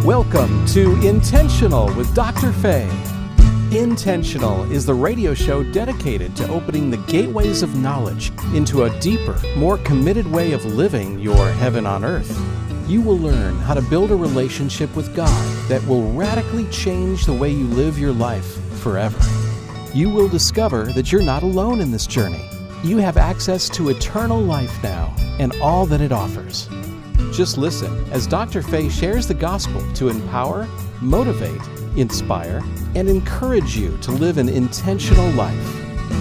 Welcome to Intentional with Dr. Faye. Intentional is the radio show dedicated to opening the gateways of knowledge into a deeper, more committed way of living your heaven on earth. You will learn how to build a relationship with God that will radically change the way you live your life forever. You will discover that you're not alone in this journey. You have access to eternal life now and all that it offers. Just listen as Dr. Faye shares the gospel to empower, motivate, inspire, and encourage you to live an intentional life.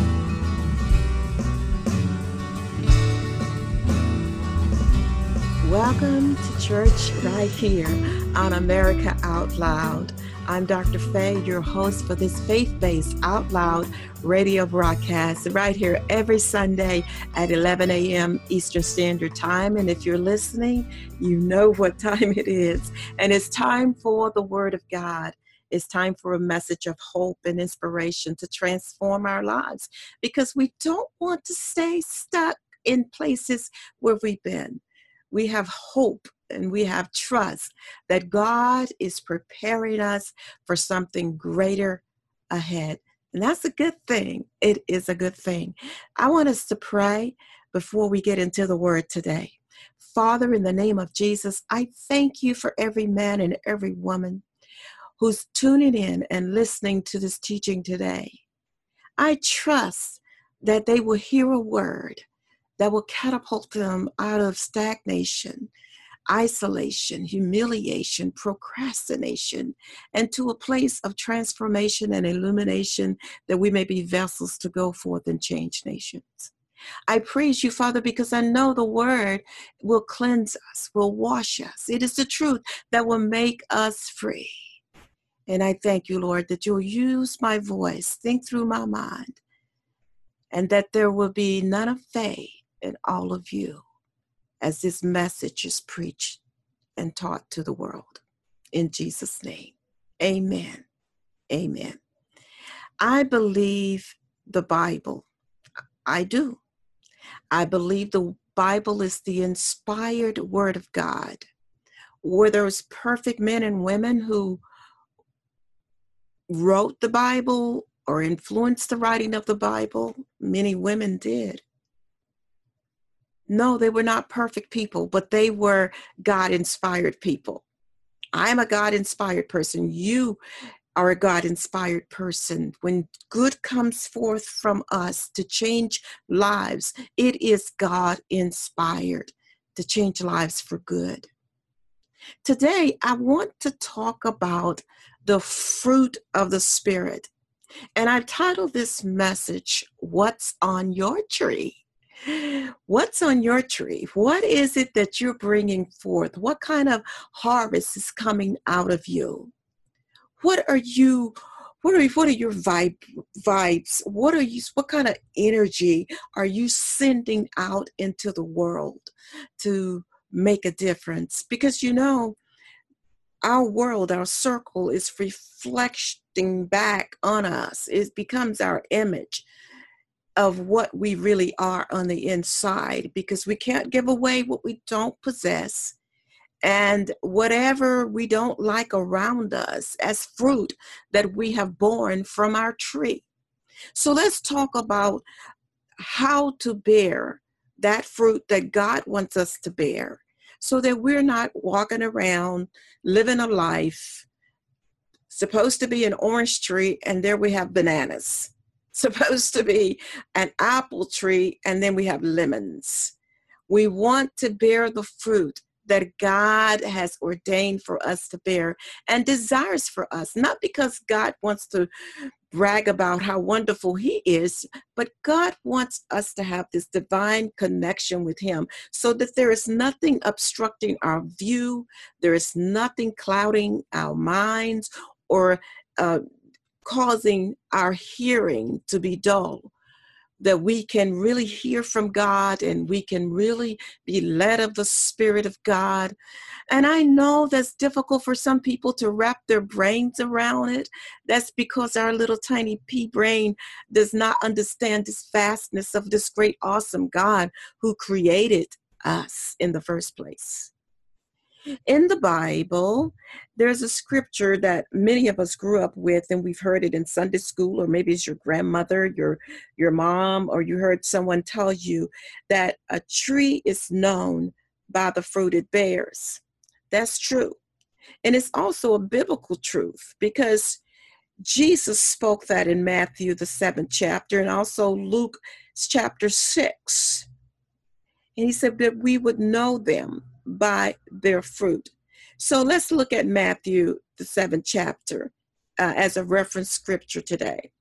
Welcome to church right here on America Out Loud. I'm Dr. Faye, your host for this faith-based Out Loud radio broadcast right here every Sunday at 11 a.m. Eastern Standard Time. And if you're listening, you know what time it is. And it's time for the Word of God. It's time for a message of hope and inspiration to transform our lives, because we don't want to stay stuck in places where we've been. We have hope and we have trust that God is preparing us for something greater ahead. And that's a good thing. It is a good thing. I want us to pray before we get into the word today. Father, in the name of Jesus, I thank you for every man and every woman who's tuning in and listening to this teaching today. I trust that they will hear a word that will catapult them out of stagnation, isolation, humiliation, procrastination, and to a place of transformation and illumination, that we may be vessels to go forth and change nations. I praise you, Father, because I know the word will cleanse us, will wash us. It is the truth that will make us free. And I thank you, Lord, that you'll use my voice, think through my mind, and that there will be none of Faye in all of you as this message is preached and taught to the world. In Jesus' name, amen. Amen. I believe the Bible. I do. I believe the Bible is the inspired word of God. Were those perfect men and women who wrote the Bible or influenced the writing of the Bible? Many women did. No, they were not perfect people, but they were God-inspired people. I'm a God-inspired person. You are a God-inspired person. When good comes forth from us to change lives, it is God-inspired to change lives for good. Today, I want to talk about the fruit of the Spirit. And I've titled this message, What's on Your Tree? What's on your tree? What is it that you're bringing forth? What kind of harvest is coming out of you? What are your vibes? What kind of energy are you sending out into the world to make a difference? Because our world, our circle is reflecting back on us. It becomes our image of what we really are on the inside, because we can't give away what we don't possess, and whatever we don't like around us as fruit that we have borne from our tree. So let's talk about how to bear that fruit that God wants us to bear, so that we're not walking around living a life supposed to be an orange tree and there we have bananas. Supposed to be an apple tree, and then we have lemons. We want to bear the fruit that God has ordained for us to bear and desires for us, not because God wants to brag about how wonderful he is, but God wants us to have this divine connection with him, so that there is nothing obstructing our view, there is nothing clouding our minds or causing our hearing to be dull, that we can really hear from God and we can really be led of the Spirit of God. And I know that's difficult for some people to wrap their brains around it. That's because our little tiny pea brain does not understand this vastness of this great, awesome God who created us in the first place. In the Bible, there's a scripture that many of us grew up with, and we've heard it in Sunday school, or maybe it's your grandmother, your mom, or you heard someone tell you that a tree is known by the fruit it bears. That's true. And it's also a biblical truth because Jesus spoke that in Matthew, the 7th chapter, and also Luke chapter 6. And he said that we would know them by their fruit. So let's look at Matthew, the 7th chapter, as a reference scripture today.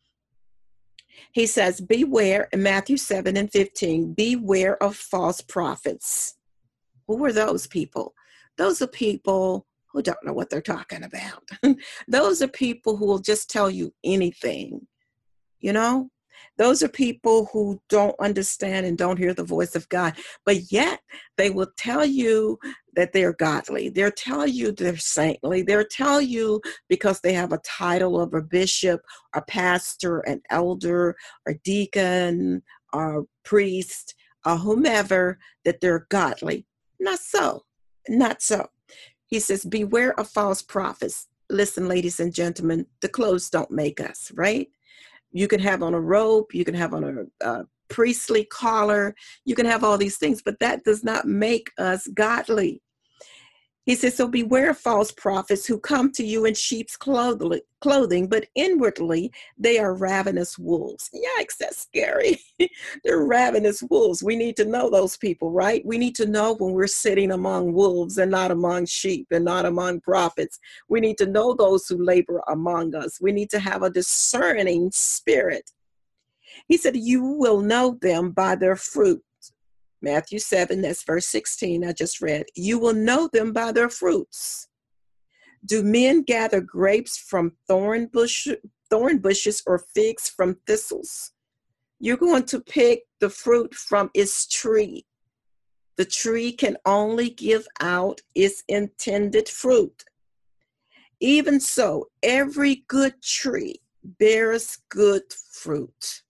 He says, beware, in Matthew 7:15, beware of false prophets. Who are those people? Those are people who don't know what they're talking about. Those are people who will just tell you anything, you know? Those are people who don't understand and don't hear the voice of God, but yet they will tell you that they're godly. They'll tell you they're saintly. They'll tell you because they have a title of a bishop, a pastor, an elder, or deacon, or priest, or whomever, that they're godly. Not so. Not so. He says, beware of false prophets. Listen, ladies and gentlemen, the clothes don't make us, right? You can have on a robe, you can have on a priestly collar, you can have all these things, but that does not make us godly. He says, so beware of false prophets who come to you in sheep's clothing, but inwardly they are ravenous wolves. Yikes, that's scary. They're ravenous wolves. We need to know those people, right? We need to know when we're sitting among wolves and not among sheep and not among prophets. We need to know those who labor among us. We need to have a discerning spirit. He said, you will know them by their fruit. Matthew 7, that's verse 16 I just read. You will know them by their fruits. Do men gather grapes from thorn bushes or figs from thistles? You're going to pick the fruit from its tree. The tree can only give out its intended fruit. Even so, every good tree bears good fruit.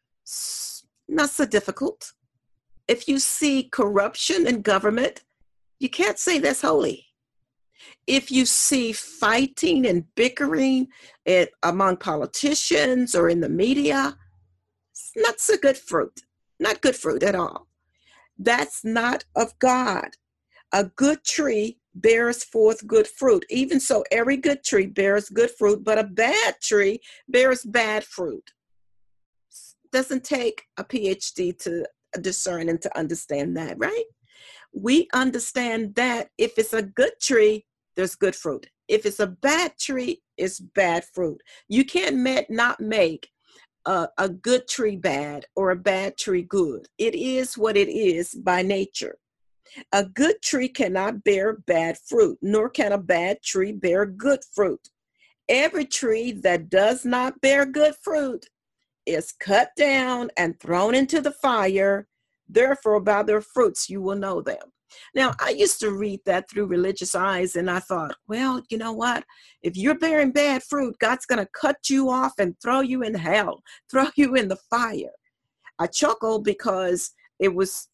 Not so difficult. If you see corruption in government, you can't say that's holy. If you see fighting and bickering among politicians or in the media, it's not so good fruit. Not good fruit at all. That's not of God. A good tree bears forth good fruit. Even so, every good tree bears good fruit, but a bad tree bears bad fruit. Doesn't take a PhD to discern and to understand that, right? We understand that if it's a good tree, there's good fruit. If it's a bad tree, it's bad fruit. You can't not make a good tree bad or a bad tree good. It is what it is by nature. A good tree cannot bear bad fruit, nor can a bad tree bear good fruit. Every tree that does not bear good fruit is cut down and thrown into the fire. Therefore, by their fruits, you will know them. Now, I used to read that through religious eyes, and I thought, well, you know what? If you're bearing bad fruit, God's going to cut you off and throw you in hell, throw you in the fire. I chuckled because it was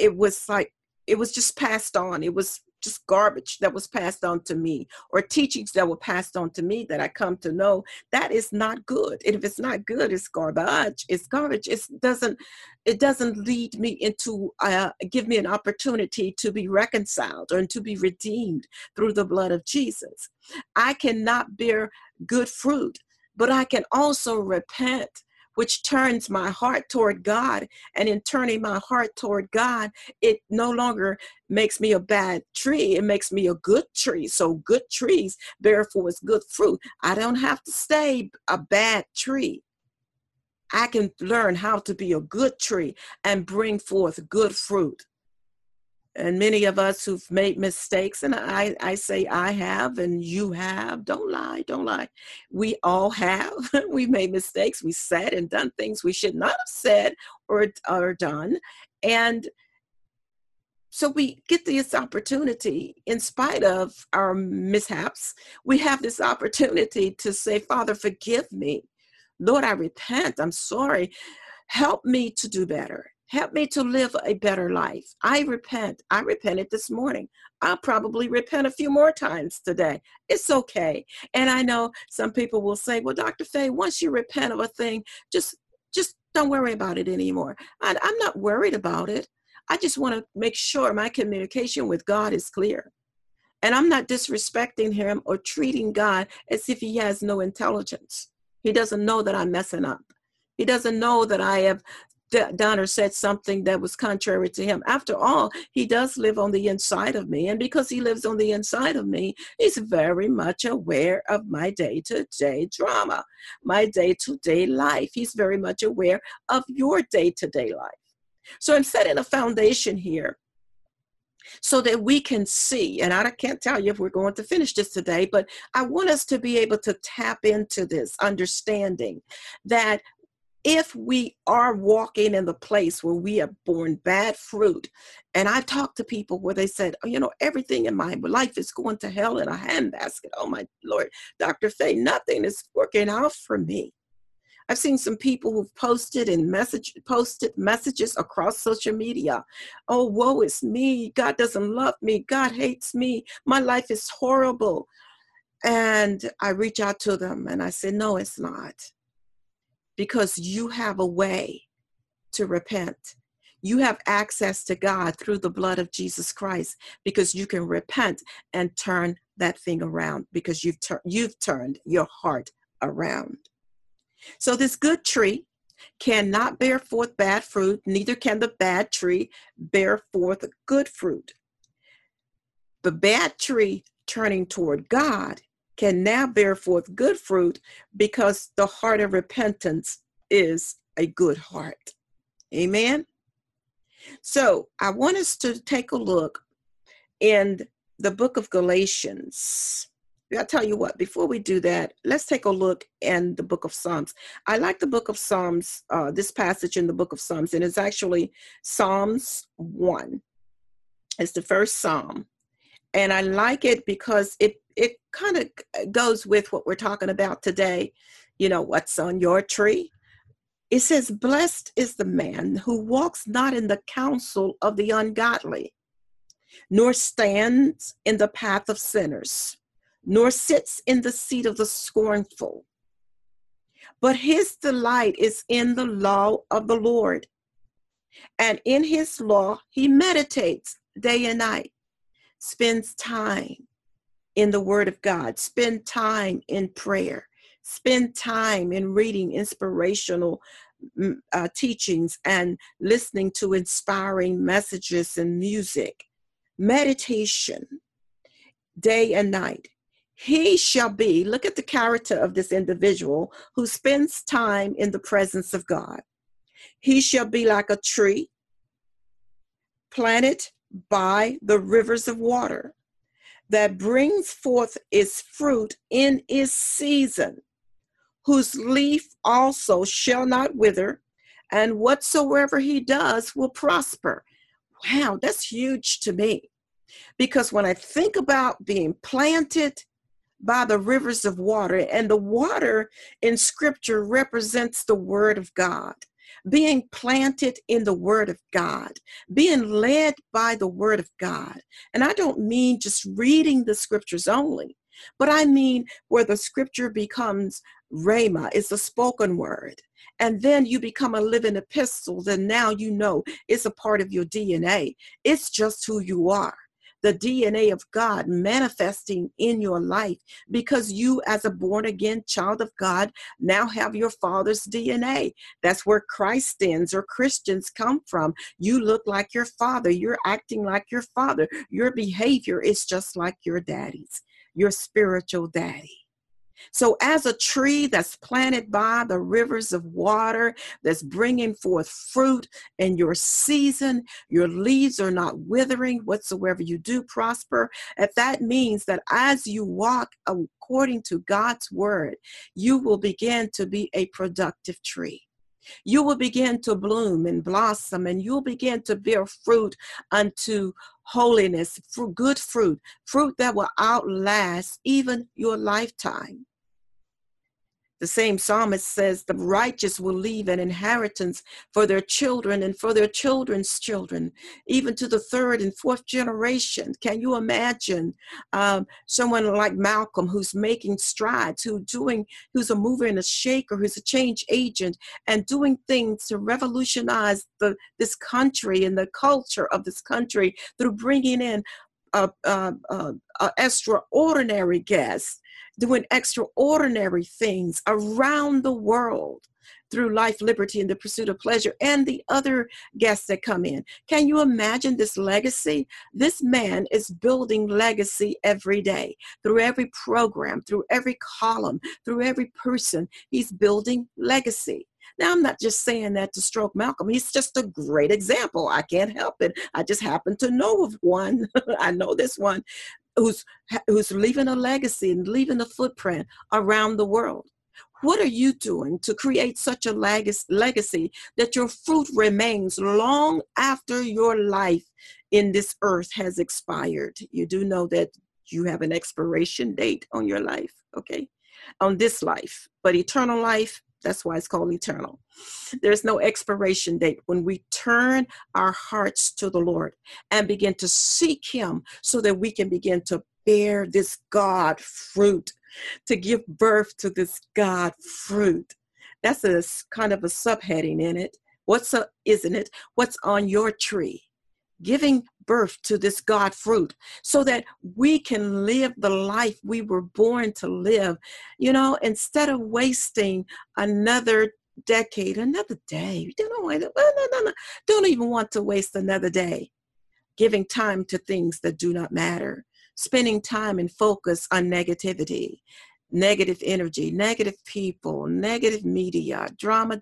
just passed on. It was just garbage that was passed on to me, or teachings that were passed on to me that I come to know that is not good. And if it's not good, it's garbage. It's garbage. It doesn't lead me into, give me an opportunity to be reconciled or to be redeemed through the blood of Jesus. I cannot bear good fruit, but I can also repent, which turns my heart toward God. And in turning my heart toward God, it no longer makes me a bad tree. It makes me a good tree. So good trees bear forth good fruit. I don't have to stay a bad tree. I can learn how to be a good tree and bring forth good fruit. And many of us who've made mistakes, and I say I have and you have, don't lie. We all have. We made mistakes. We said and done things we should not have said or done. And so we get this opportunity, in spite of our mishaps, we have this opportunity to say, Father, forgive me. Lord, I repent. I'm sorry. Help me to do better. Help me to live a better life. I repent. I repented this morning. I'll probably repent a few more times today. It's okay. And I know some people will say, well, Dr. Faye, once you repent of a thing, just don't worry about it anymore. I'm not worried about it. I just want to make sure my communication with God is clear. And I'm not disrespecting him or treating God as if he has no intelligence. He doesn't know that I'm messing up. He doesn't know that I have done or said something that was contrary to him. After all, he does live on the inside of me. And because he lives on the inside of me, he's very much aware of my day-to-day drama, my day-to-day life. He's very much aware of your day-to-day life. So I'm setting a foundation here so that we can see, and I can't tell you if we're going to finish this today, but I want us to be able to tap into this understanding that if we are walking in the place where we have borne bad fruit, and I talked to people where they said, oh, everything in my life is going to hell in a handbasket. Oh my Lord, Dr. Faye, nothing is working out for me. I've seen some people who've posted messages across social media. Oh, woe is me. God doesn't love me. God hates me. My life is horrible. And I reach out to them and I say, no, it's not. Because you have a way to repent. You have access to God through the blood of Jesus Christ, because you can repent and turn that thing around, because you've turned your heart around. So this good tree cannot bear forth bad fruit, neither can the bad tree bear forth good fruit. The bad tree turning toward God can now bear forth good fruit, because the heart of repentance is a good heart. Amen. So I want us to take a look in the book of Galatians. I'll tell you what, before we do that, let's take a look in the book of Psalms. I like the book of Psalms, this passage in the book of Psalms, and it's actually Psalms 1. It's the first Psalm. And I like it because it kind of goes with what we're talking about today. What's on your tree? It says, blessed is the man who walks not in the counsel of the ungodly, nor stands in the path of sinners, nor sits in the seat of the scornful. But his delight is in the law of the Lord. And in his law he meditates day and night. Spends time in the Word of God, spend time in prayer, spend time in reading inspirational teachings and listening to inspiring messages and music, meditation, day and night. He shall be, look at the character of this individual who spends time in the presence of God. He shall be like a tree planted by the rivers of water, that brings forth its fruit in its season, whose leaf also shall not wither, and whatsoever he does will prosper. Wow, that's huge to me, because when I think about being planted by the rivers of water, and the water in Scripture represents the Word of God, being planted in the Word of God, being led by the Word of God. And I don't mean just reading the Scriptures only, but I mean where the Scripture becomes Rhema, it's a spoken word. And then you become a living epistle, then now you know it's a part of your DNA. It's just who you are. The DNA of God manifesting in your life, because you, as a born-again child of God, now have your Father's DNA. That's where Christ stands, or Christians come from. You look like your Father. You're acting like your Father. Your behavior is just like your daddy's, your spiritual daddy. So as a tree that's planted by the rivers of water, that's bringing forth fruit in your season, your leaves are not withering, whatsoever you do prosper. And that means that as you walk according to God's word, you will begin to be a productive tree. You will begin to bloom and blossom, and you'll begin to bear fruit unto holiness, good fruit that will outlast even your lifetime. The same psalmist says the righteous will leave an inheritance for their children and for their children's children, even to the third and fourth generation. Can you imagine someone like Malcolm who's making strides, who's a mover and a shaker, who's a change agent, and doing things to revolutionize this country and the culture of this country through bringing in extraordinary guests, doing extraordinary things around the world through Life, Liberty, and the Pursuit of Pleasure, and the other guests that come in. Can you imagine this legacy? This man is building legacy every day, through every program, through every column, through every person. He's building legacy. Now, I'm not just saying that to stroke Malcolm. He's just a great example. I can't help it. I just happen to know of one. I know this one who's leaving a legacy and leaving a footprint around the world. What are you doing to create such a legacy that your fruit remains long after your life in this earth has expired? You do know that you have an expiration date on your life, okay? On this life, but eternal life, that's why it's called eternal. There's no expiration date when we turn our hearts to the Lord and begin to seek Him so that we can begin to bear this God fruit, to give birth to this God fruit. That's a kind of a subheading in it. Isn't it? What's on your tree? Giving birth to this God fruit so that we can live the life we were born to live, instead of wasting another decade, another day. Don't even want to waste another day giving time to things that do not matter, spending time and focus on negativity, negative energy, negative people, negative media, drama.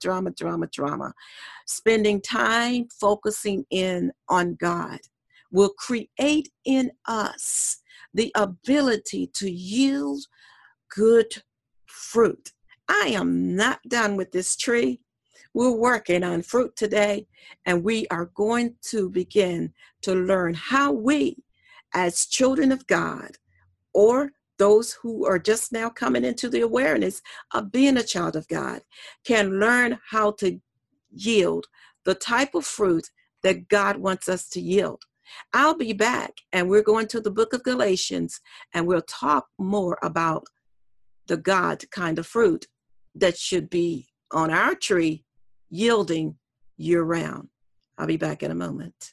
Spending time focusing in on God will create in us the ability to yield good fruit. I am not done with this tree. We're working on fruit today, and we are going to begin to learn how we, as children of God, or those who are just now coming into the awareness of being a child of God, can learn how to yield the type of fruit that God wants us to yield. I'll be back, and we're going to the book of Galatians, and we'll talk more about the God kind of fruit that should be on our tree, yielding year-round. I'll be back in a moment.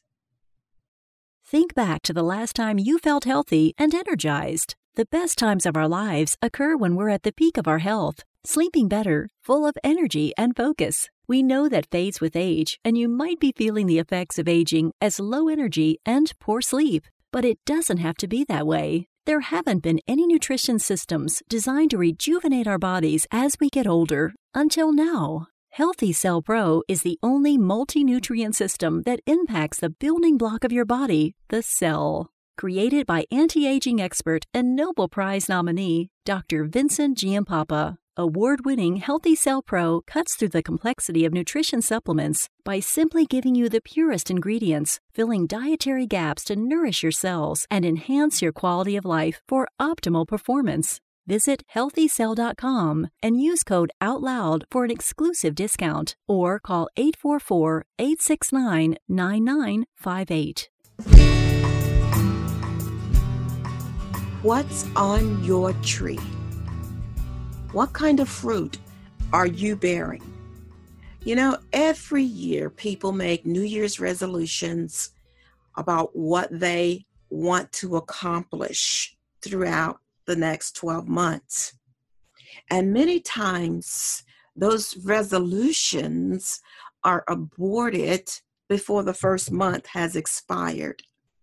Think back to the last time you felt healthy and energized. The best times of our lives occur when we're at the peak of our health, sleeping better, full of energy and focus. We know that fades with age, and you might be feeling the effects of aging as low energy and poor sleep. But it doesn't have to be that way. There haven't been any nutrition systems designed to rejuvenate our bodies as we get older until now. Healthy Cell Pro is the only multi-nutrient system that impacts the building block of your body, the cell. Created by anti-aging expert and Nobel Prize nominee, Dr. Vincent Giampapa, award-winning Healthy Cell Pro cuts through the complexity of nutrition supplements by simply giving you the purest ingredients, filling dietary gaps to nourish your cells and enhance your quality of life for optimal performance. Visit healthycell.com and use code OUTLOUD for an exclusive discount, or call 844-869-9958. What's on your tree? What kind of fruit are you bearing? Every year people make New Year's resolutions about what they want to accomplish throughout the next 12 months. And many times those resolutions are aborted before the first month has expired.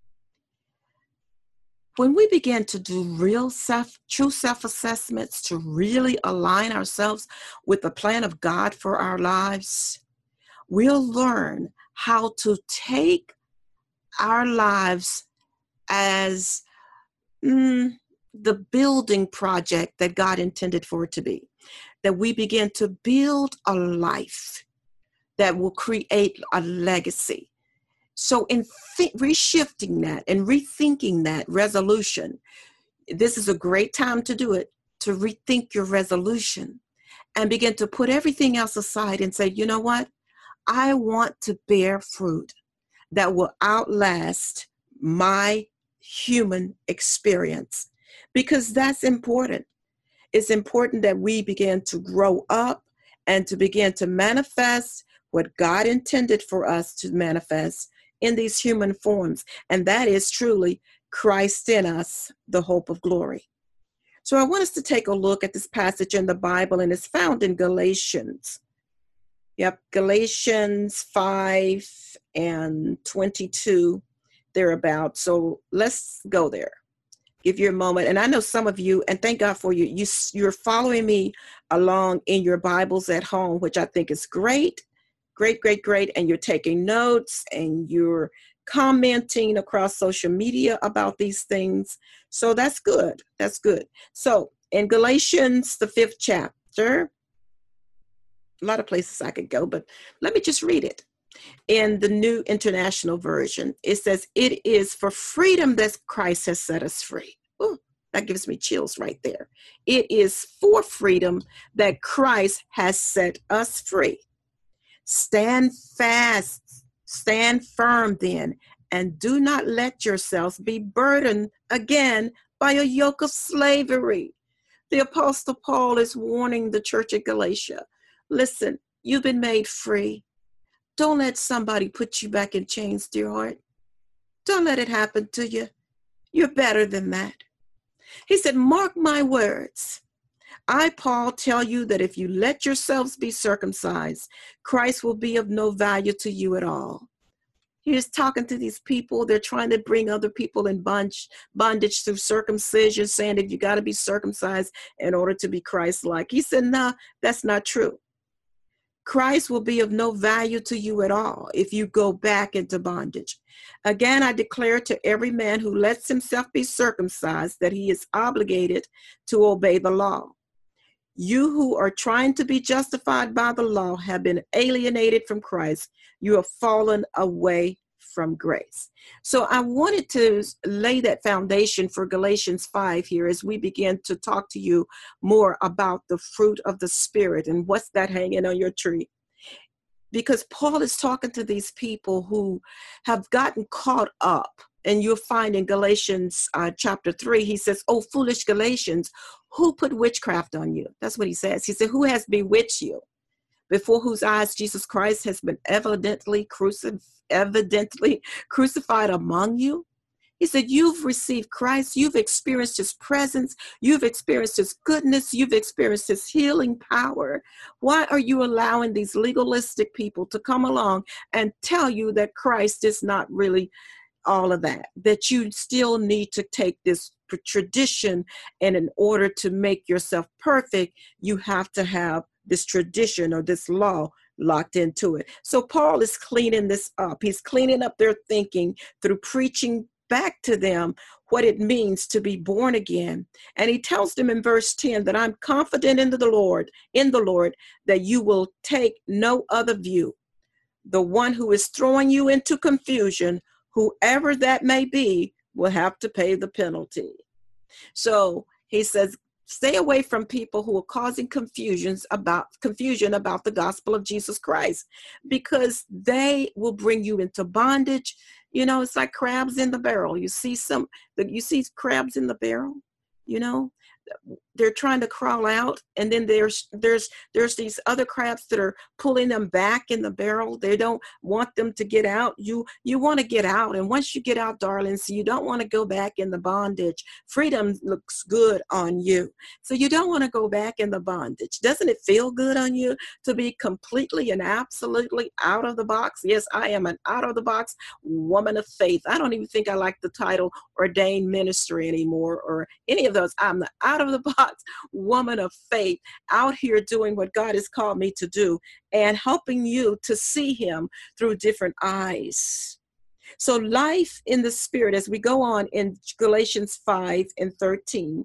When we begin to do true self-assessments to really align ourselves with the plan of God for our lives, we'll learn how to take our lives as the building project that God intended for it to be. That we begin to build a life that will create a legacy. So in reshifting that and rethinking that resolution, this is a great time to do it, to rethink your resolution and begin to put everything else aside and say, you know what? I want to bear fruit that will outlast my human experience, because that's important. It's important that we begin to grow up and to begin to manifest what God intended for us to manifest in these human forms. And that is truly Christ in us, the hope of glory. So I want us to take a look at this passage in the Bible, and it's found in Galatians. Yep, Galatians 5 and 22, thereabout. So let's go there. Give you a moment. And I know some of you, and thank God for you, you're following me along in your Bibles at home, which I think is great, great, great, great. And you're taking notes and you're commenting across social media about these things. So that's good. That's good. So in Galatians, the 5th chapter, a lot of places I could go, but let me just read it. In the New International Version, it says, it is for freedom that Christ has set us free. Ooh, that gives me chills right there. It is for freedom that Christ has set us free. Stand fast, stand firm then, and do not let yourselves be burdened again by a yoke of slavery. The Apostle Paul is warning the church at Galatia. Listen, you've been made free. Don't let somebody put you back in chains, dear heart. Don't let it happen to you. You're better than that. He said, mark my words. I, Paul, tell you that if you let yourselves be circumcised, Christ will be of no value to you at all. He is talking to these people. They're trying to bring other people in bondage through circumcision, saying that you got to be circumcised in order to be Christ-like. He said, no, that's not true. Christ will be of no value to you at all if you go back into bondage. Again, I declare to every man who lets himself be circumcised that he is obligated to obey the law. You who are trying to be justified by the law have been alienated from Christ. You have fallen away from grace. So I wanted to lay that foundation for Galatians 5 here as we begin to talk to you more about the fruit of the Spirit and what's that hanging on your tree. Because Paul is talking to these people who have gotten caught up. And you'll find in Galatians chapter 3, he says, oh, foolish Galatians, who put witchcraft on you? That's what he says. He said, who has bewitched you? Before whose eyes Jesus Christ has been evidently crucified among you. He said, you've received Christ. You've experienced his presence. You've experienced his goodness. You've experienced his healing power. Why are you allowing these legalistic people to come along and tell you that Christ is not really all of that, that you still need to take this tradition, and in order to make yourself perfect, you have to have this tradition or this law locked into it. So Paul is cleaning this up. He's cleaning up their thinking through preaching back to them what it means to be born again. And he tells them in verse 10 that I'm confident in the Lord, that you will take no other view. The one who is throwing you into confusion, whoever that may be, will have to pay the penalty. So he says, stay away from people who are causing confusion about the gospel of Jesus Christ, because they will bring you into bondage. You know, it's like crabs in the barrel. You see crabs in the barrel, you know, they're trying to crawl out, and then there's these other crabs that are pulling them back in the barrel. They don't want them to get out. You want to get out, and once you get out, darlings, you don't want to go back in the bondage. Freedom looks good on you, so you don't want to go back in the bondage. Doesn't it feel good on you to be completely and absolutely out of the box? Yes, I am an out of the box woman of faith. I don't even think I like the title ordained ministry anymore or any of those. I'm the out of the box woman of faith, out here doing what God has called me to do and helping you to see him through different eyes. So life in the Spirit, as we go on in Galatians 5 and 13,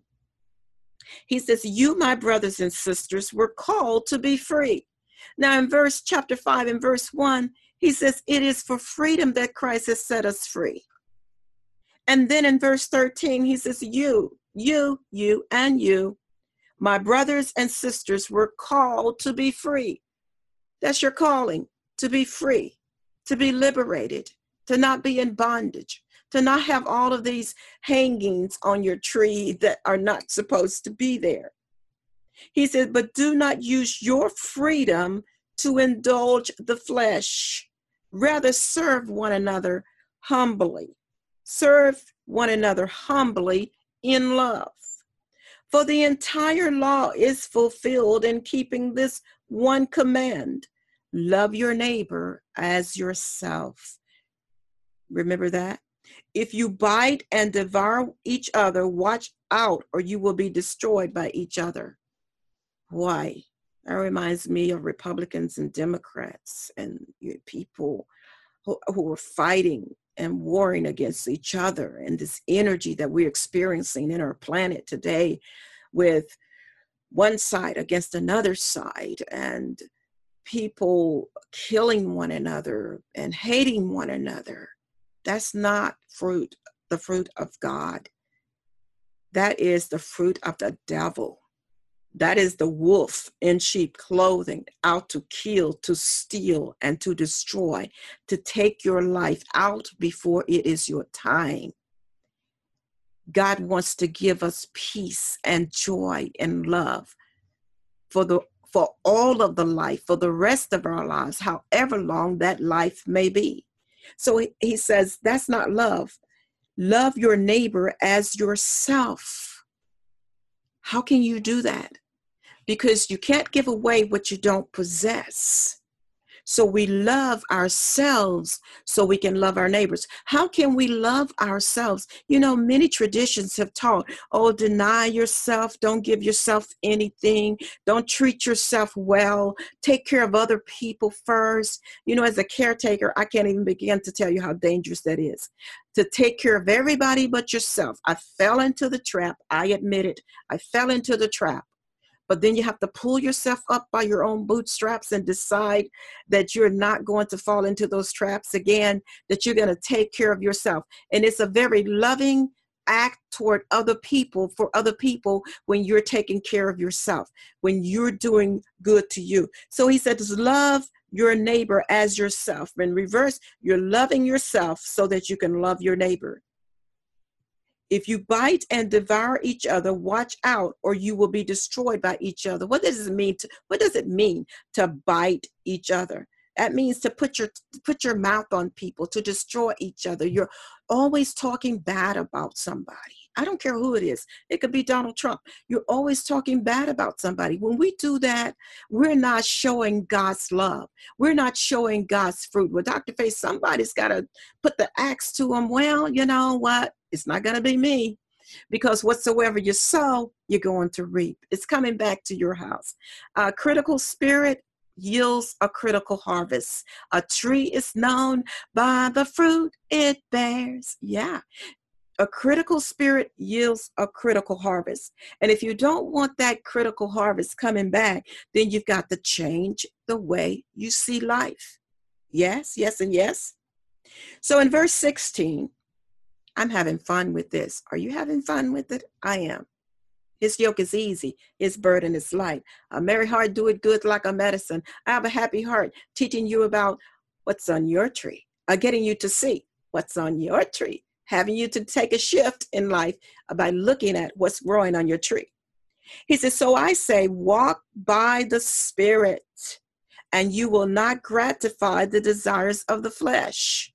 he says, you, my brothers and sisters, were called to be free. Now in chapter 5 and verse 1, he says, it is for freedom that Christ has set us free. And then in verse 13, he says, you, and you My brothers and sisters were called to be free. That's your calling, to be free, to be liberated, to not be in bondage, to not have all of these hangings on your tree that are not supposed to be there. He said, but do not use your freedom to indulge the flesh. Rather serve one another humbly. Serve one another humbly in love. For the entire law is fulfilled in keeping this one command: love your neighbor as yourself. Remember that? If you bite and devour each other, watch out, or you will be destroyed by each other. Why? That reminds me of Republicans and Democrats and people who are fighting and warring against each other, and this energy that we're experiencing in our planet today with one side against another side, and people killing one another and hating one another. That's not the fruit of God. That is the fruit of the devil. That is the wolf in sheep clothing, out to kill, to steal, and to destroy, to take your life out before it is your time. God wants to give us peace and joy and love for all of the life, for the rest of our lives, however long that life may be. So he says, that's not love. Love your neighbor as yourself. How can you do that? Because you can't give away what you don't possess. So we love ourselves so we can love our neighbors. How can we love ourselves? You know, many traditions have taught, deny yourself, don't give yourself anything, don't treat yourself well, take care of other people first. You know, as a caretaker, I can't even begin to tell you how dangerous that is, to take care of everybody but yourself. I fell into the trap. I admit it. I fell into the trap. But then you have to pull yourself up by your own bootstraps and decide that you're not going to fall into those traps again, that you're going to take care of yourself. And it's a very loving act toward other people, for other people, when you're taking care of yourself, when you're doing good to you. So he said, love your neighbor as yourself. In reverse, you're loving yourself so that you can love your neighbor. If you bite and devour each other, watch out, or you will be destroyed by each other. What does it mean to bite each other? That means to put your mouth on people, to destroy each other. You're always talking bad about somebody. I don't care who it is. It could be Donald Trump. You're always talking bad about somebody. When we do that, we're not showing God's love. We're not showing God's fruit. Well, Dr. Faye, somebody's got to put the axe to them. Well, you know what? It's not going to be me, because whatsoever you sow, you're going to reap. It's coming back to your house. A critical spirit yields a critical harvest. A tree is known by the fruit it bears. Yeah. A critical spirit yields a critical harvest. And if you don't want that critical harvest coming back, then you've got to change the way you see life. Yes, yes, and yes. So in verse 16, I'm having fun with this. Are you having fun with it? I am. His yoke is easy. His burden is light. A merry heart doeth good like a medicine. I have a happy heart, teaching you about what's on your tree, getting you to see what's on your tree, having you to take a shift in life by looking at what's growing on your tree. He says, so I say, walk by the Spirit, and you will not gratify the desires of the flesh.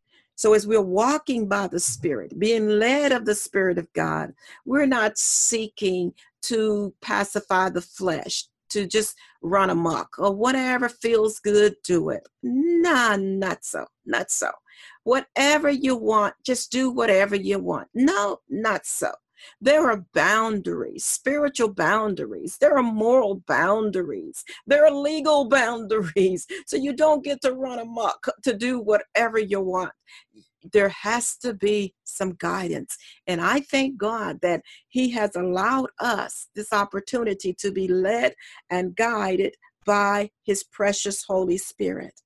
So as we're walking by the Spirit, being led of the Spirit of God, we're not seeking to pacify the flesh, to just run amok, or whatever feels good, do it. Nah, not so, not so. Whatever you want, just do whatever you want. No, not so. There are boundaries, spiritual boundaries. There are moral boundaries. There are legal boundaries. So you don't get to run amok to do whatever you want. There has to be some guidance. And I thank God that He has allowed us this opportunity to be led and guided by His precious Holy Spirit.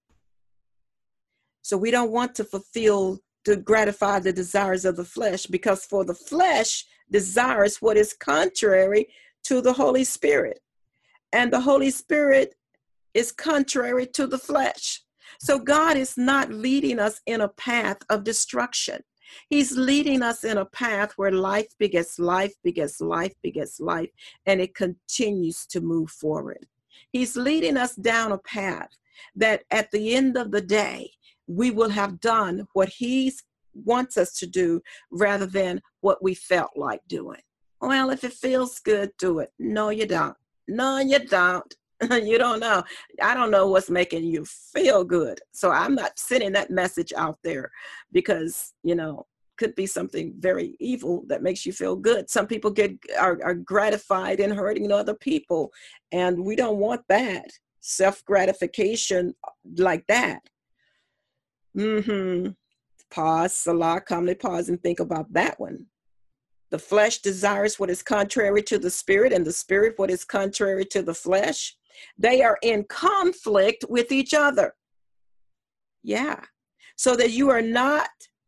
So we don't want to gratify the desires of the flesh, because for the flesh desires what is contrary to the Holy Spirit. And the Holy Spirit is contrary to the flesh. So God is not leading us in a path of destruction. He's leading us in a path where life begets life, begets life, begets life, and it continues to move forward. He's leading us down a path that at the end of the day, we will have done what He wants us to do rather than what we felt like doing. Well, if it feels good, do it. No, you don't. No, you don't. You don't know. I don't know what's making you feel good. So I'm not sending that message out there because, could be something very evil that makes you feel good. Some people are gratified in hurting other people, and we don't want that. Self-gratification like that. Pause, Salah, calmly pause and think about that one. The flesh desires what is contrary to the spirit, and the spirit what is contrary to the flesh. They are in conflict with each other. Yeah. So that you are not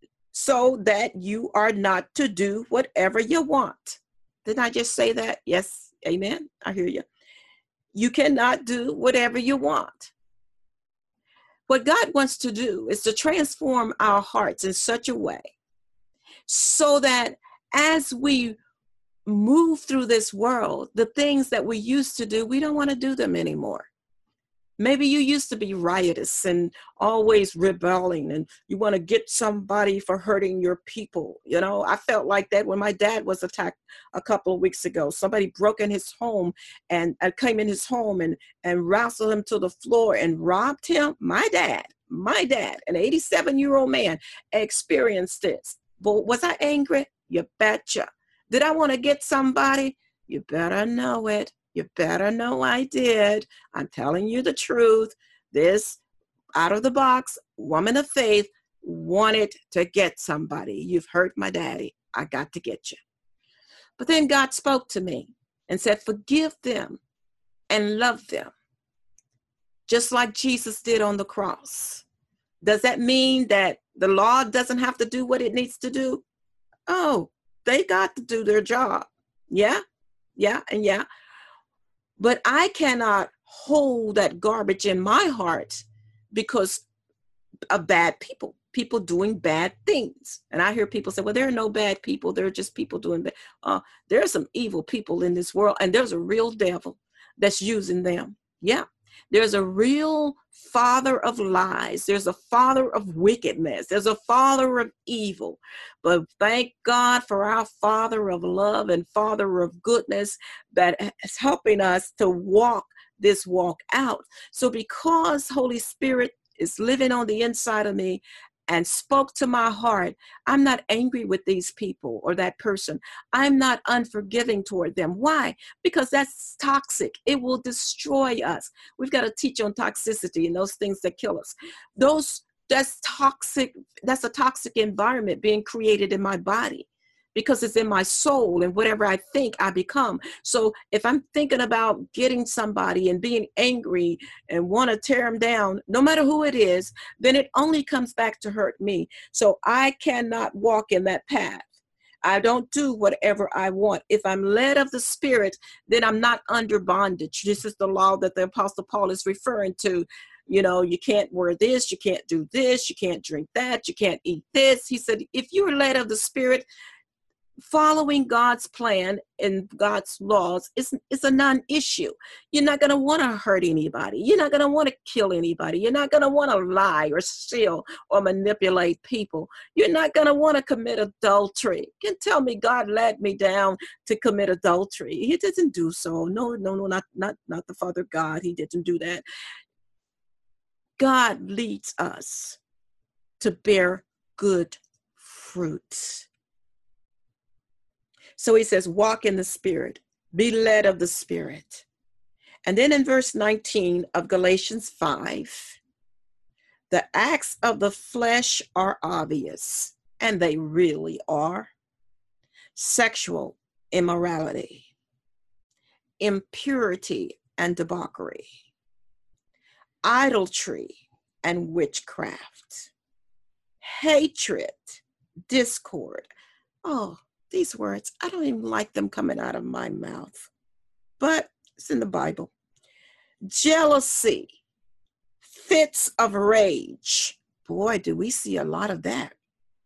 to do whatever you want. Didn't I just say that? Yes. Amen. I hear you. You cannot do whatever you want. What God wants to do is to transform our hearts in such a way so that as we move through this world, the things that we used to do, we don't want to do them anymore. Maybe you used to be riotous and always rebelling, and you want to get somebody for hurting your people. I felt like that when my dad was attacked a couple of weeks ago. Somebody broke in his home and came in his home and wrestled him to the floor and robbed him. My dad, an 87-year-old man, experienced this. But was I angry? You betcha. Did I want to get somebody? You better know it. You better know I did. I'm telling you the truth. This out of the box woman of faith wanted to get somebody. You've hurt my daddy. I got to get you. But then God spoke to me and said, forgive them and love them, just like Jesus did on the cross. Does that mean that the law doesn't have to do what it needs to do? Oh, they got to do their job. Yeah. But I cannot hold that garbage in my heart because of bad people doing bad things. And I hear people say, well, there are no bad people. There are just people doing bad. There are some evil people in this world, and there's a real devil that's using them. Yeah. There's a real father of lies. There's a father of wickedness. There's a father of evil. But thank God for our Father of love and Father of goodness that is helping us to walk this walk out. So because Holy Spirit is living on the inside of me and spoke to my heart, I'm not angry with these people or that person. I'm not unforgiving toward them. Why? Because that's toxic. It will destroy us. We've got to teach on toxicity and those things that kill us. That's toxic. That's a toxic environment being created in my body because it's in my soul, and whatever I think, I become. So if I'm thinking about getting somebody and being angry and want to tear them down, no matter who it is, then it only comes back to hurt me. So I cannot walk in that path. I don't do whatever I want. If I'm led of the Spirit, then I'm not under bondage. This is the law that the Apostle Paul is referring to. You can't wear this, you can't do this, you can't drink that, you can't eat this. He said, if you're led of the Spirit, following God's plan and God's laws is a non-issue. You're not going to want to hurt anybody. You're not going to want to kill anybody. You're not going to want to lie or steal or manipulate people. You're not going to want to commit adultery. You can tell me God led me down to commit adultery. He didn't do so. No, not the Father God. He didn't do that. God leads us to bear good fruit. So he says, walk in the Spirit, be led of the Spirit. And then in verse 19 of Galatians 5, the acts of the flesh are obvious, and they really are. Sexual immorality, impurity and debauchery, idolatry and witchcraft, hatred, discord. Oh, these words, I don't even like them coming out of my mouth. but it's in the Bible. Jealousy, fits of rage. Boy, do we see a lot of that.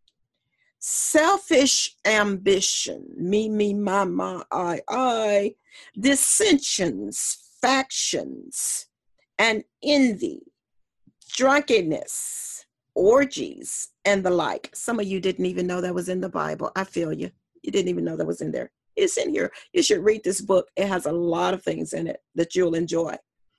Selfish ambition, me, my, I. Dissensions, factions, and envy, drunkenness, orgies, and the like. Some of you didn't even know that was in the Bible. I feel you. You didn't even know that was in there. It's in here. You should read this book. It has a lot of things in it that you'll enjoy.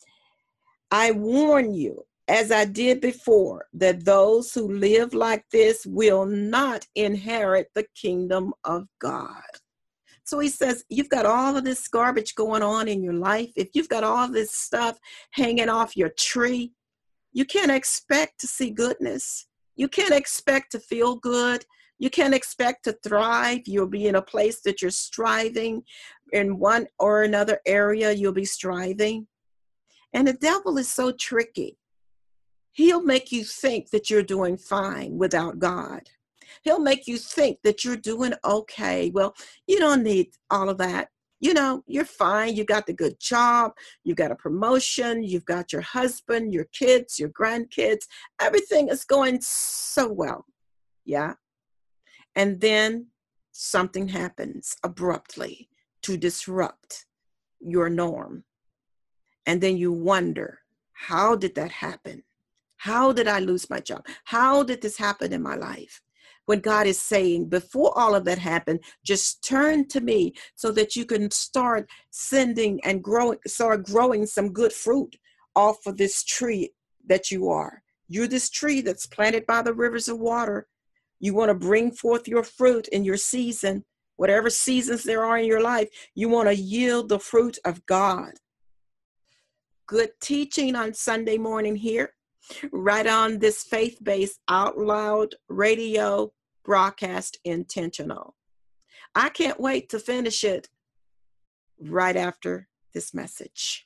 I warn you, as I did before, that those who live like this will not inherit the kingdom of God. So he says, you've got all of this garbage going on in your life. If you've got all this stuff hanging off your tree, you can't expect to see goodness. You can't expect to feel good. You can't expect to thrive. You'll be in a place that you're striving. In one or another area, you'll be striving. And the devil is so tricky. He'll make you think that you're doing fine without God. He'll make you think that you're doing okay. Well, you don't need all of that. You know, you're fine. You got the good job. You got a promotion. You've got your husband, your kids, your grandkids. Everything is going so well. Yeah. And then something happens abruptly to disrupt your norm. And then you wonder, how did that happen? How did I lose my job? How did this happen in my life? When God is saying, before all of that happened, just turn to me so that you can start sending and start growing some good fruit off of this tree that you are. You're this tree that's planted by the rivers of water. You want to bring forth your fruit in your season, whatever seasons there are in your life. You want to yield the fruit of God. Good teaching on Sunday morning here, right on this faith-based Out Loud radio broadcast, Intentional. I can't wait to finish it right after this message.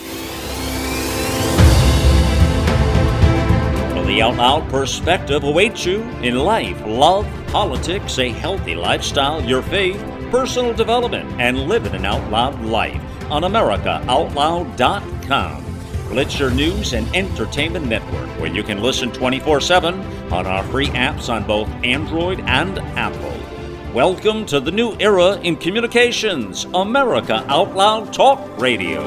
The Out Loud perspective awaits you in life, love, politics, a healthy lifestyle, your faith, personal development, and living an out loud life on AmericaOutloud.com. Well, it's your news and entertainment network where you can listen 24/7 on our free apps on both Android and Apple. Welcome to the new era in communications, America Out Loud Talk Radio.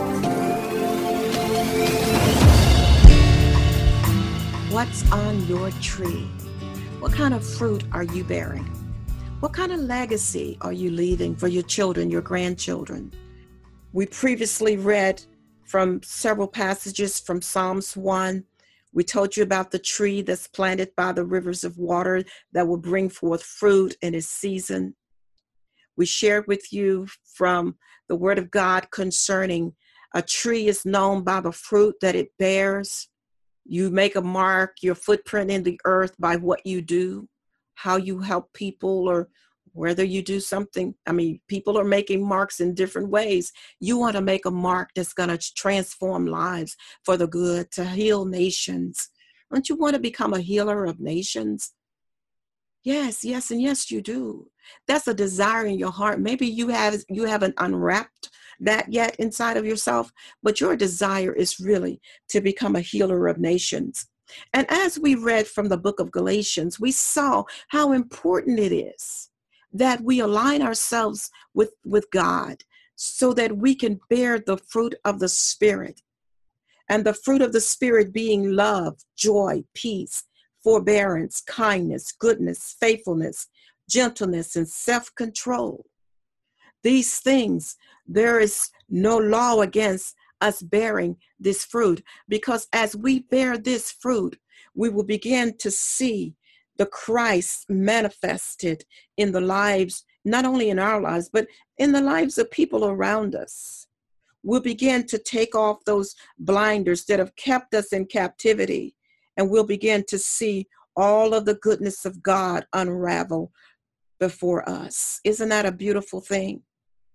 What's on your tree? What kind of fruit are you bearing? What kind of legacy are you leaving for your children, your grandchildren? We previously read from several passages from Psalms 1. We told you about the tree that's planted by the rivers of water that will bring forth fruit in its season. We shared with you from the Word of God concerning a tree is known by the fruit that it bears. You make a mark, your footprint in the earth by what you do, how you help people, or whether you do something. I mean, people are making marks in different ways. You want to make a mark that's going to transform lives for the good, to heal nations. Don't you want to become a healer of nations? Yes, and yes, you do. That's a desire in your heart. Maybe you haven't unwrapped that yet inside of yourself, but your desire is really to become a healer of nations. And as we read from the book of Galatians, we saw how important it is that we align ourselves with God so that we can bear the fruit of the Spirit. And the fruit of the Spirit being love, joy, peace, forbearance, kindness, goodness, faithfulness, gentleness, and self-control. These things, there is no law against us bearing this fruit, because as we bear this fruit, we will begin to see the Christ manifested in the lives, not only in our lives, but in the lives of people around us. We'll begin to take off those blinders that have kept us in captivity, and we'll begin to see all of the goodness of God unravel before us. Isn't that a beautiful thing?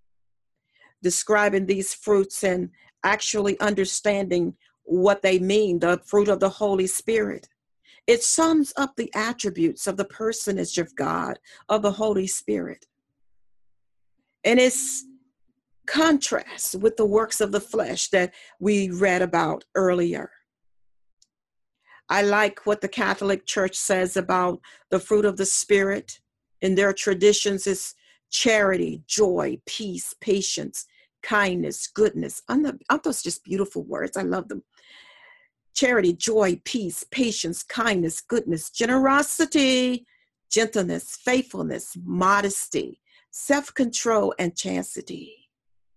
Describing these fruits and actually understanding what they mean, the fruit of the Holy Spirit. It sums up the attributes of the personage of God, of the Holy Spirit. And it's contrasts with the works of the flesh that we read about earlier. I like what the Catholic Church says about the fruit of the Spirit. In their traditions is charity, joy, peace, patience, kindness, goodness. Aren't those just beautiful words? I love them. Charity, joy, peace, patience, kindness, goodness, generosity, gentleness, faithfulness, modesty, self-control, and chastity.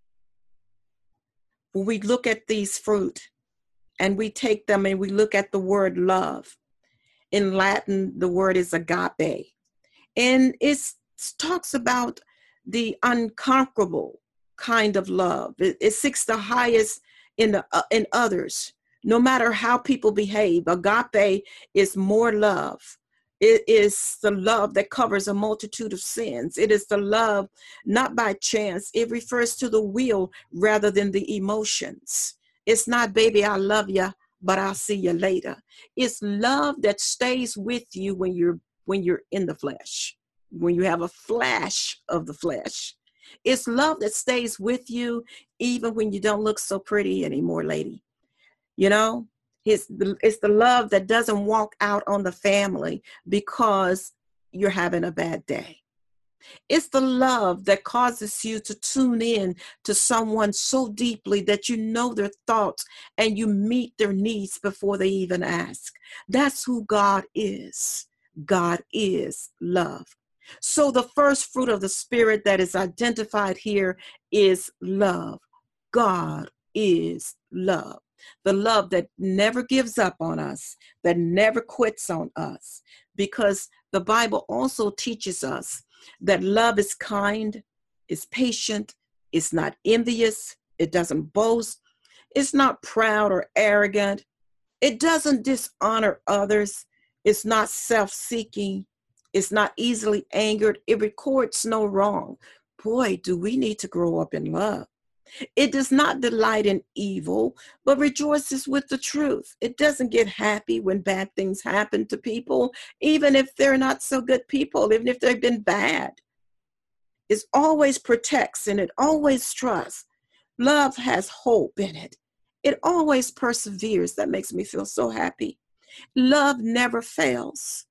When we look at these fruit and we take them and we look at the word love, in Latin, the word is agape. And it talks about the unconquerable kind of love. It seeks the highest in others, no matter how people behave. Agape is more love. It is the love that covers a multitude of sins. It is the love not by chance. It refers to the will rather than the emotions. It's not, baby, I love you, but I'll see you later. It's love that stays with you when you're in the flesh, when you have a flash of the flesh. It's love that stays with you even when you don't look so pretty anymore, lady. You know, it's the love that doesn't walk out on the family because you're having a bad day. It's the love that causes you to tune in to someone so deeply that you know their thoughts and you meet their needs before they even ask. That's who God is. God is love. So the first fruit of the Spirit that is identified here is love. God is love. The love that never gives up on us, that never quits on us, because the Bible also teaches us that love is kind, is patient, is not envious, it doesn't boast, it's not proud or arrogant, it doesn't dishonor others, it's not self-seeking, it's not easily angered, it records no wrong. Boy, do we need to grow up in love. It does not delight in evil, but rejoices with the truth. It doesn't get happy when bad things happen to people, even if they're not so good people, even if they've been bad. It always protects and it always trusts. Love has hope in it. It always perseveres. That makes me feel so happy. Love never fails.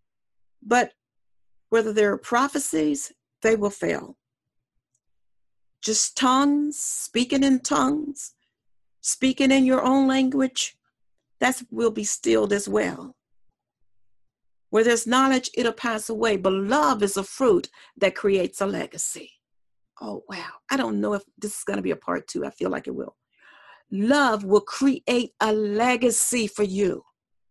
But whether there are prophecies, they will fail. Just tongues, speaking in tongues, speaking in your own language, that will be stilled as well. Where there's knowledge, it'll pass away. But love is a fruit that creates a legacy. Oh, wow. I don't know if this is going to be a part 2. I feel like it will. Love will create a legacy for you.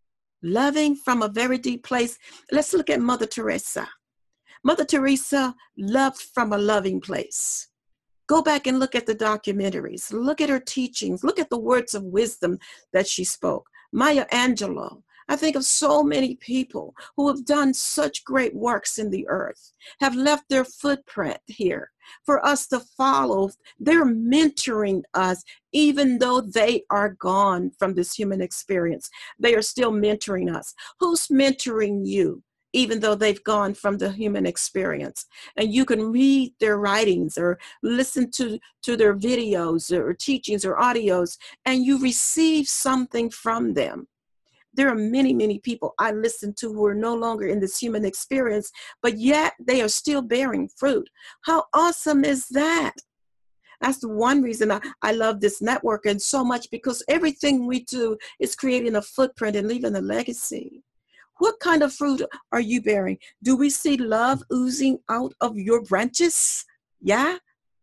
Loving from a very deep place. Let's look at Mother Teresa. Mother Teresa loved from a loving place. Go back and look at the documentaries. Look at her teachings. Look at the words of wisdom that she spoke. Maya Angelou. I think of so many people who have done such great works in the earth, have left their footprint here for us to follow. They're mentoring us, even though they are gone from this human experience. They are still mentoring us. Who's mentoring you? Even though they've gone from the human experience. And you can read their writings or listen to their videos or teachings or audios, and you receive something from them. There are many, many people I listen to who are no longer in this human experience, but yet they are still bearing fruit. How awesome is that? That's the one reason I love this network and so much, because everything we do is creating a footprint and leaving a legacy. What kind of fruit are you bearing? Do we see love oozing out of your branches? Yeah?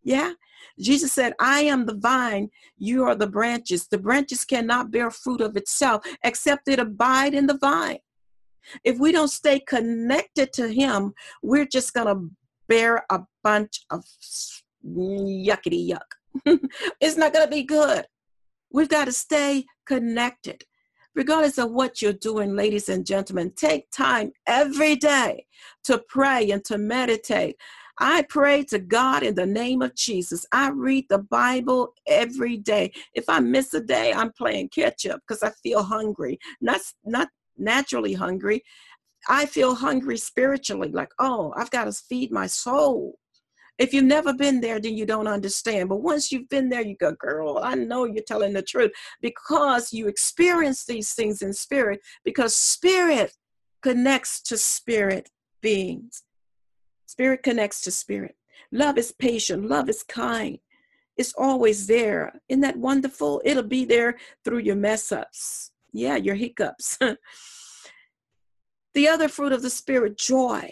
Jesus said, I am the vine, you are the branches. The branches cannot bear fruit of itself except it abide in the vine. If we don't stay connected to him, we're just going to bear a bunch of yuckity yuck. It's not going to be good. We've got to stay connected. Regardless of what you're doing, ladies and gentlemen, take time every day to pray and to meditate. I pray to God in the name of Jesus. I read the Bible every day. If I miss a day, I'm playing catch up because I feel hungry. Not naturally hungry. I feel hungry spiritually, like, oh, I've got to feed my soul. If you've never been there, then you don't understand. But once you've been there, you go, girl, I know you're telling the truth, because you experience these things in spirit, because spirit connects to spirit beings. Spirit connects to spirit. Love is patient. Love is kind. It's always there. Isn't that wonderful? It'll be there through your mess ups. Yeah, your hiccups. The other fruit of the Spirit, joy.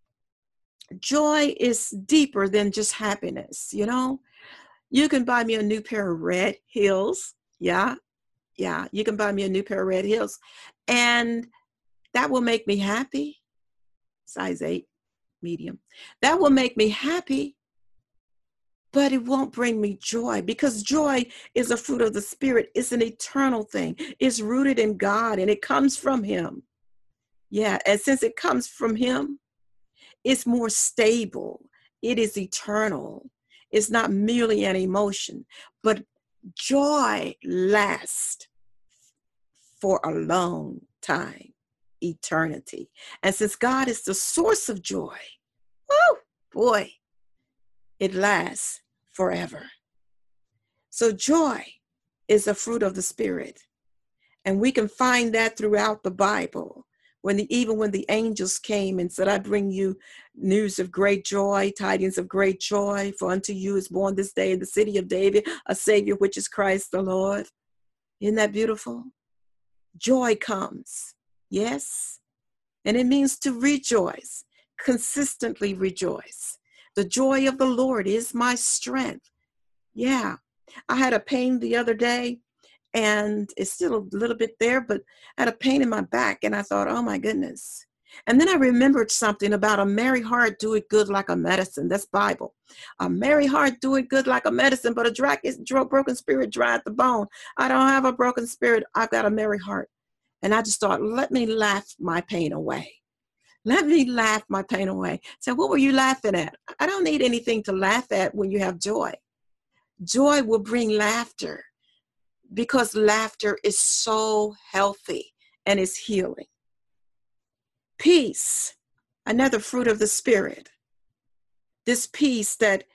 Joy is deeper than just happiness, you know? You can buy me a new pair of red heels. Yeah, you can buy me a new pair of red heels. And that will make me happy. Size 8, medium. That will make me happy, but it won't bring me joy, because joy is a fruit of the Spirit. It's an eternal thing. It's rooted in God, and it comes from Him. Yeah, and since it comes from Him, it's more stable. It is eternal. It's not merely an emotion, but joy lasts for a long time, eternity. And since God is the source of joy, woo, boy, it lasts forever. So joy is a fruit of the Spirit. And we can find that throughout the Bible. Even when the angels came and said, I bring you news of great joy, tidings of great joy, for unto you is born this day in the city of David a Savior, which is Christ the Lord. Isn't that beautiful? Joy comes, yes, and it means to rejoice, consistently rejoice. The joy of the Lord is my strength. Yeah, I had a pain the other day, and it's still a little bit there, but I had a pain in my back, and I thought, oh my goodness. And then I remembered something about a merry heart doeth good like a medicine. That's Bible. A merry heart doeth good like a medicine, but a broken spirit drieth the bone. I don't have a broken spirit. I've got a merry heart. And I just thought, let me laugh my pain away. Let me laugh my pain away. So what were you laughing at? I don't need anything to laugh at when you have joy. Joy will bring laughter, because laughter is so healthy and is healing. Peace, another fruit of the Spirit. This peace that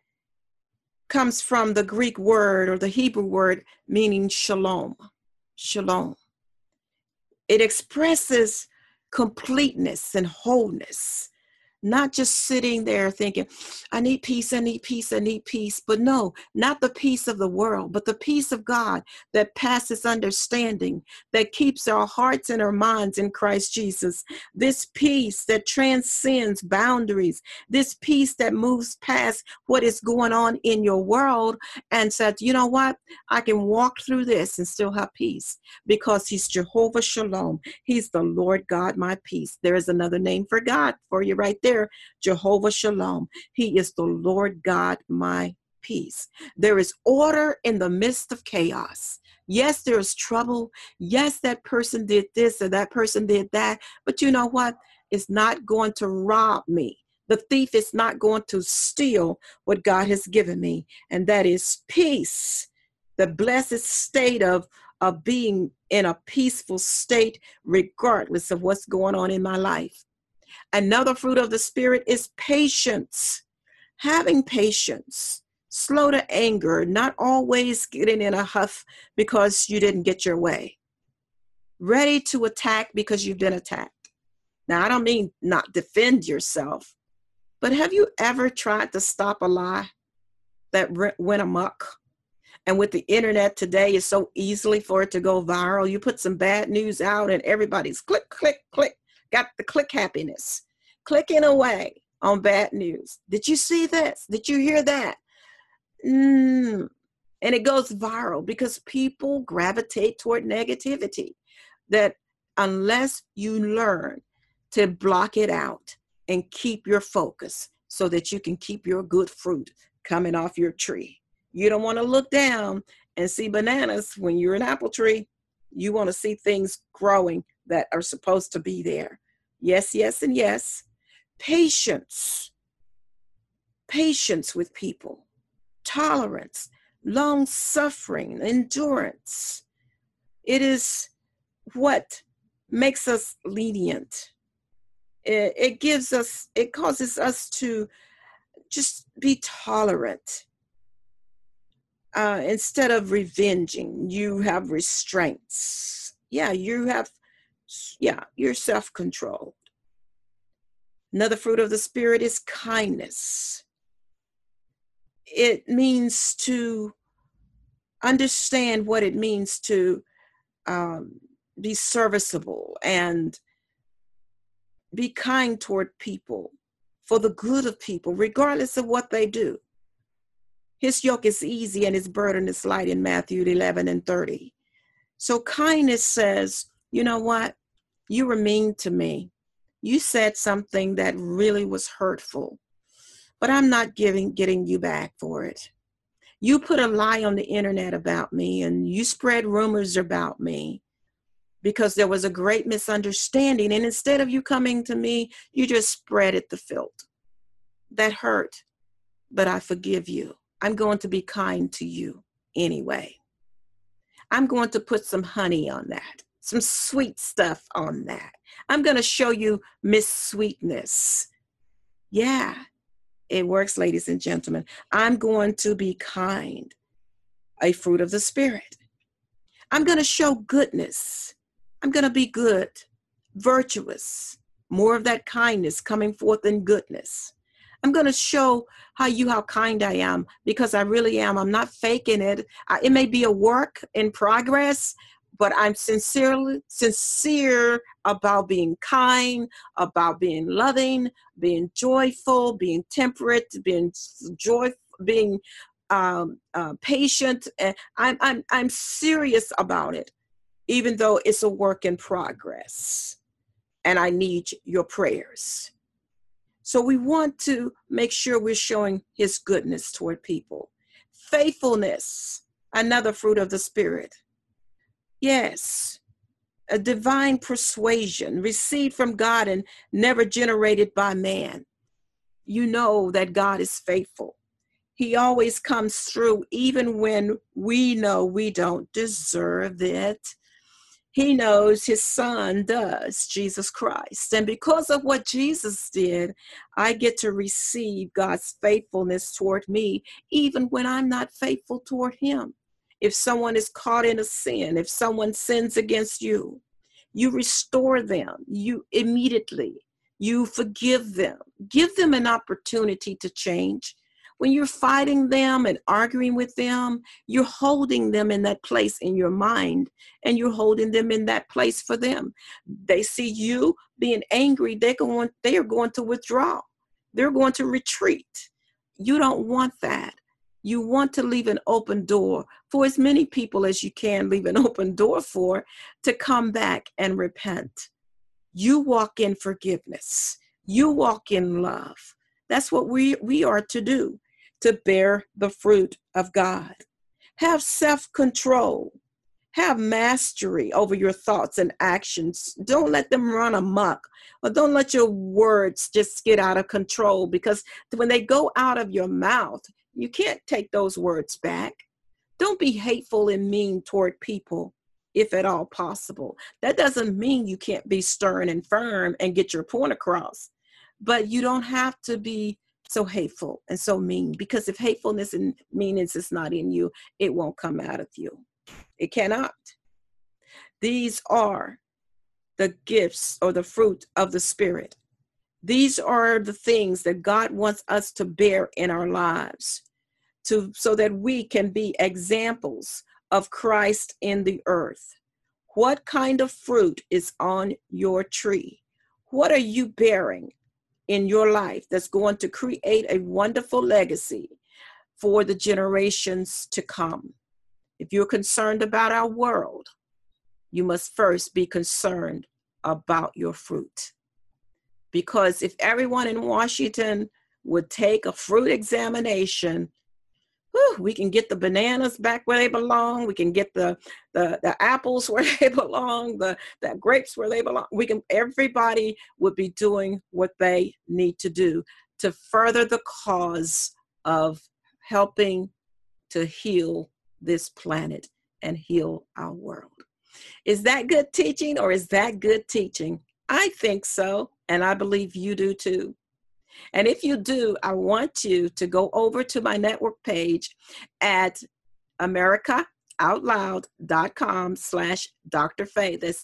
comes from the Greek word or the Hebrew word meaning shalom. Shalom. It expresses completeness and wholeness, not just sitting there thinking, I need peace, I need peace, I need peace. But no, not the peace of the world, but the peace of God that passes understanding, that keeps our hearts and our minds in Christ Jesus. This peace that transcends boundaries, this peace that moves past what is going on in your world and said, you know what? I can walk through this and still have peace, because He's Jehovah Shalom. He's the Lord God, my peace. There is another name for God for you right there. Jehovah Shalom. He is the Lord God, my peace. There is order in the midst of chaos. Yes, there is trouble. Yes, that person did this or that person did that. But you know what? It's not going to rob me. The thief is not going to steal what God has given me. And that is peace. The blessed state of being in a peaceful state, regardless of what's going on in my life. Another fruit of the Spirit is patience. Having patience, slow to anger, not always getting in a huff because you didn't get your way. Ready to attack because you've been attacked. Now, I don't mean not defend yourself, but have you ever tried to stop a lie that went amok? And with the internet today, it's so easily for it to go viral. You put some bad news out and everybody's click, click, click. Got the click happiness, clicking away on bad news. Did you see this? Did you hear that? And it goes viral because people gravitate toward negativity, that unless you learn to block it out and keep your focus so that you can keep your good fruit coming off your tree. You don't want to look down and see bananas when you're an apple tree. You want to see things growing that are supposed to be there. Yes, yes, and yes. Patience. Patience with people. Tolerance. Long-suffering. Endurance. It is what makes us lenient. It causes us to just be tolerant. Instead of revenging, you have restraints. You're self-controlled. Another fruit of the Spirit is kindness. It means to understand what it means to be serviceable and be kind toward people for the good of people, regardless of what they do. His yoke is easy and his burden is light in Matthew 11:30. So kindness says, you know what? You were mean to me. You said something that really was hurtful, but I'm not getting you back for it. You put a lie on the internet about me and you spread rumors about me because there was a great misunderstanding. And instead of you coming to me, you just spread the filth. That hurt, but I forgive you. I'm going to be kind to you anyway. I'm going to put some honey on that, some sweet stuff on that. I'm going to show you Miss Sweetness. Yeah, it works, ladies and gentlemen. I'm going to be kind, a fruit of the Spirit. I'm going to show goodness. I'm going to be good, virtuous, more of that kindness coming forth in goodness. I'm going to show how kind I am, because I really am. I'm not faking it. It may be a work in progress, but I'm sincere about being kind, about being loving, being joyful, being temperate, being patient. And I'm serious about it, even though it's a work in progress, and I need your prayers. So we want to make sure we're showing his goodness toward people. Faithfulness, another fruit of the Spirit. Yes, a divine persuasion received from God and never generated by man. You know that God is faithful. He always comes through even when we know we don't deserve it. He knows his son does, Jesus Christ. And because of what Jesus did, I get to receive God's faithfulness toward me, even when I'm not faithful toward him. If someone is caught in a sin, if someone sins against you, you restore them. You forgive them. Give them an opportunity to change. When you're fighting them and arguing with them, you're holding them in that place in your mind, and you're holding them in that place for them. They see you being angry, they are going to withdraw. They're going to retreat. You don't want that. You want to leave an open door for as many people as you can leave an open door for to come back and repent. You walk in forgiveness. You walk in love. That's what we are to do, to bear the fruit of God. Have self-control. Have mastery over your thoughts and actions. Don't let them run amok, or don't let your words just get out of control, because when they go out of your mouth, you can't take those words back. Don't be hateful and mean toward people, if at all possible. That doesn't mean you can't be stern and firm and get your point across, but you don't have to be so hateful and so mean, because if hatefulness and meanness is not in you, it won't come out of you. It cannot. These are the gifts or the fruit of the Spirit. These are the things that God wants us to bear in our lives, so that we can be examples of Christ in the earth. What kind of fruit is on your tree? What are you bearing in your life that's going to create a wonderful legacy for the generations to come? If you're concerned about our world, you must first be concerned about your fruit. Because if everyone in Washington would take a fruit examination, we can get the bananas back where they belong. We can get the apples where they belong, the grapes where they belong. Everybody would be doing what they need to do to further the cause of helping to heal this planet and heal our world. Is that good teaching, or is that good teaching? I think so, and I believe you do too. And if you do, I want you to go over to my network page at AmericaOutloud.com/Dr. Faye. That's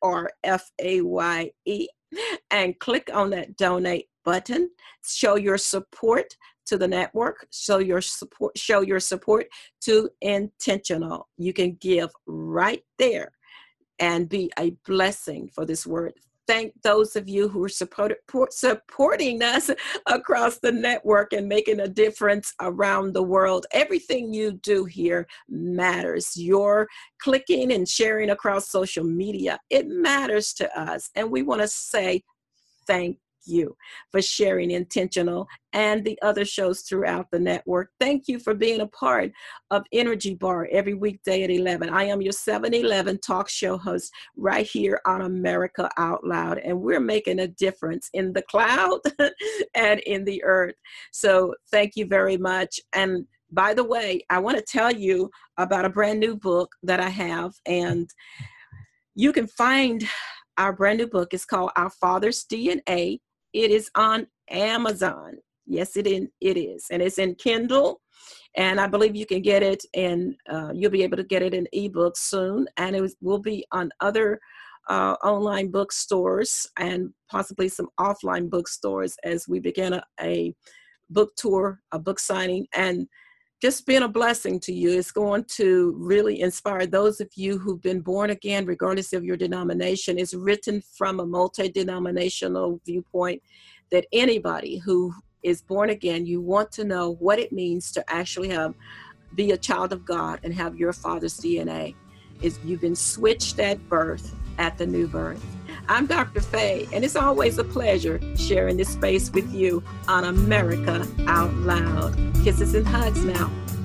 DrFaye. And click on that donate button. Show your support to the network. Show your support to Intentional. You can give right there and be a blessing for this word. Thank those of you who are supporting us across the network and making a difference around the world. Everything you do here matters. Your clicking and sharing across social media, it matters to us. And we want to say thank you for sharing Intentional and the other shows throughout the network. Thank you for being a part of Energy Bar every weekday at 11. I am your 7-Eleven talk show host right here on America Out Loud, and we're making a difference in the cloud and in the earth. So thank you very much. And by the way, I want to tell you about a brand new book that I have, and you can find our brand new book. It's called Our Father's DNA. It is on Amazon. Yes, it is. And it's in Kindle. And I believe you can get it, and you'll be able to get it in ebook soon. And it will be on other online bookstores and possibly some offline bookstores as we begin a book tour, a book signing, and just being a blessing to you. It's going to really inspire those of you who've been born again, regardless of your denomination. It's written from a multi-denominational viewpoint that anybody who is born again, you want to know what it means to actually be a child of God and have your Father's DNA. You've been switched at birth, at the new birth. I'm Dr. Faye, and it's always a pleasure sharing this space with you on America Out Loud. Kisses and hugs now.